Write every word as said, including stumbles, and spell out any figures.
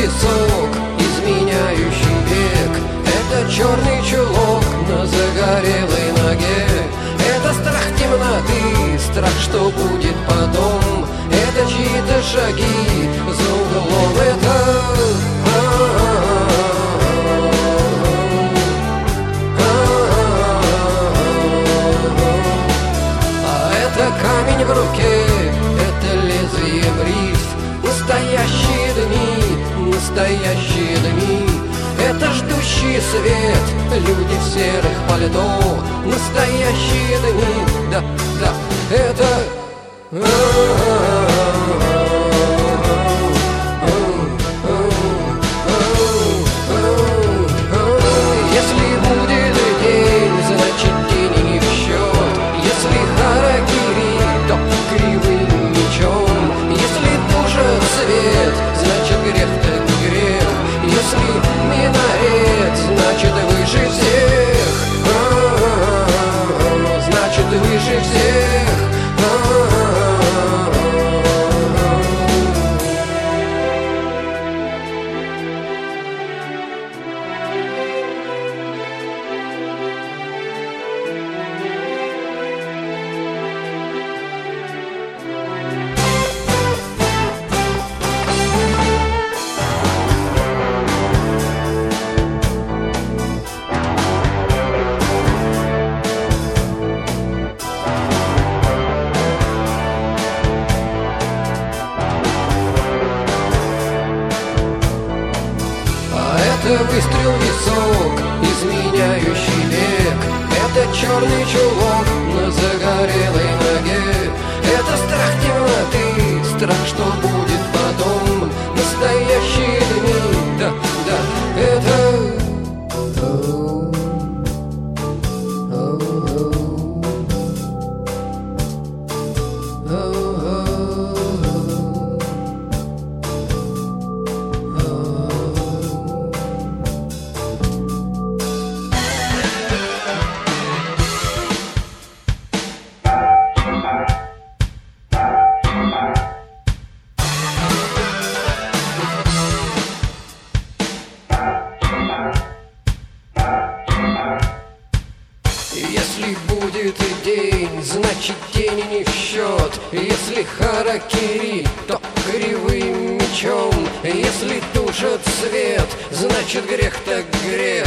висок, изменяющий век. Это черный чулок на загорелой ноге. Это страх темноты, страх, что будет потом. Это чьи-то шаги за углом. Это а это камень в руке, это лезвие бритв. Настоящие дни, настоящие дни. Это ждущий свет, люди в серых пальто. Настоящие дни, да, да, это... Если будет день, значит день не в счет. Если харакири, то кривым мечом. Если тушит свет, значит грех так грех. Если минарет, значит выше всех. А-а-а, значит выше всех. Это выстрел в висок, изменяющий век. Это черный чулок на загорелой ноге. Это страх темноты, страх, что будет потом. Настоящие дни, да, да, это... Если будет и день, значит день не в счет. Если харакири, то кривым мечом. Если тушит свет, значит грех так грех.